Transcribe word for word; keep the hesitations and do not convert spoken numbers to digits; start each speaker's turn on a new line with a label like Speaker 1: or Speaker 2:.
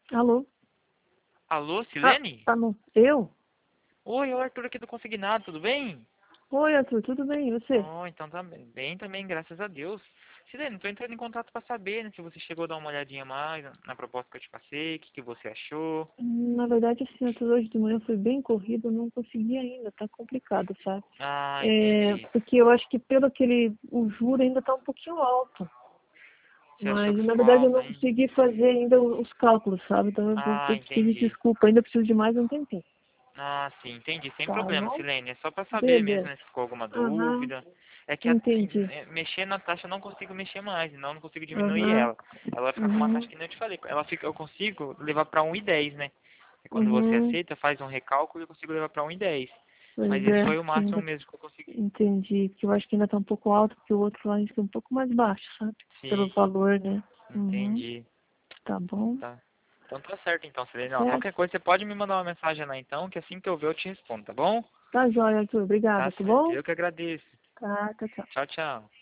Speaker 1: Alô?
Speaker 2: Alô,
Speaker 1: Ah,
Speaker 2: Silene?
Speaker 1: tá no... Eu?
Speaker 2: Oi, é o Arthur aqui do Consignado, tudo bem?
Speaker 1: Oi, Arthur, tudo bem? E você?
Speaker 2: Oh, então tá bem também, graças a Deus. Silene, tô entrando em contato pra saber, né, se você chegou a dar uma olhadinha mais na na proposta que eu te passei, o que, que você achou.
Speaker 1: Hum, Na verdade, assim, Arthur, hoje de manhã foi bem corrido, eu não consegui ainda, tá complicado, sabe?
Speaker 2: Ah,
Speaker 1: É,
Speaker 2: entendi.
Speaker 1: porque eu acho que pelo aquele, o juro ainda tá um pouquinho alto.
Speaker 2: Você achou
Speaker 1: Mas,
Speaker 2: que
Speaker 1: na
Speaker 2: ficou
Speaker 1: verdade, eu
Speaker 2: alto,
Speaker 1: não
Speaker 2: hein?
Speaker 1: consegui fazer ainda os cálculos, sabe? Então, eu vou
Speaker 2: Ah,
Speaker 1: vou te pedir
Speaker 2: entendi.
Speaker 1: desculpa, ainda preciso de mais um tempinho.
Speaker 2: Ah, sim, entendi. Sem
Speaker 1: Tá
Speaker 2: problema,
Speaker 1: bom?
Speaker 2: Silene. É só pra saber mesmo,
Speaker 1: Beleza.
Speaker 2: né, se ficou alguma
Speaker 1: Aham,
Speaker 2: dúvida. É que assim,
Speaker 1: entendi.
Speaker 2: é, mexer na taxa eu não consigo mexer mais, então eu não consigo diminuir
Speaker 1: Aham,
Speaker 2: ela. Ela vai ficar com uma taxa
Speaker 1: uhum,
Speaker 2: que nem eu te falei. Ela fica, eu consigo levar pra um e dez, né? E quando você
Speaker 1: uhum.
Speaker 2: aceita, faz um recálculo e eu consigo levar pra um e dez. Mas
Speaker 1: Pois
Speaker 2: esse
Speaker 1: é,
Speaker 2: foi o
Speaker 1: que
Speaker 2: máximo
Speaker 1: ainda
Speaker 2: mesmo que eu consegui.
Speaker 1: entendi, porque eu acho que ainda tá um pouco alto, porque o outro lá ainda tá um pouco mais baixo, sabe? Pelo
Speaker 2: Sim,
Speaker 1: valor, né? Uhum,
Speaker 2: entendi.
Speaker 1: tá bom.
Speaker 2: Tá. Então tá certo então, Silene. Ó,
Speaker 1: Certo?
Speaker 2: qualquer coisa você pode me mandar uma mensagem lá então, que assim que eu ver eu te respondo, tá bom?
Speaker 1: Tá jóia, Arthur.
Speaker 2: Tá
Speaker 1: Obrigada, tá
Speaker 2: certo.
Speaker 1: bom?
Speaker 2: Eu que agradeço.
Speaker 1: Tá, tchau, tchau.
Speaker 2: Tchau, tchau.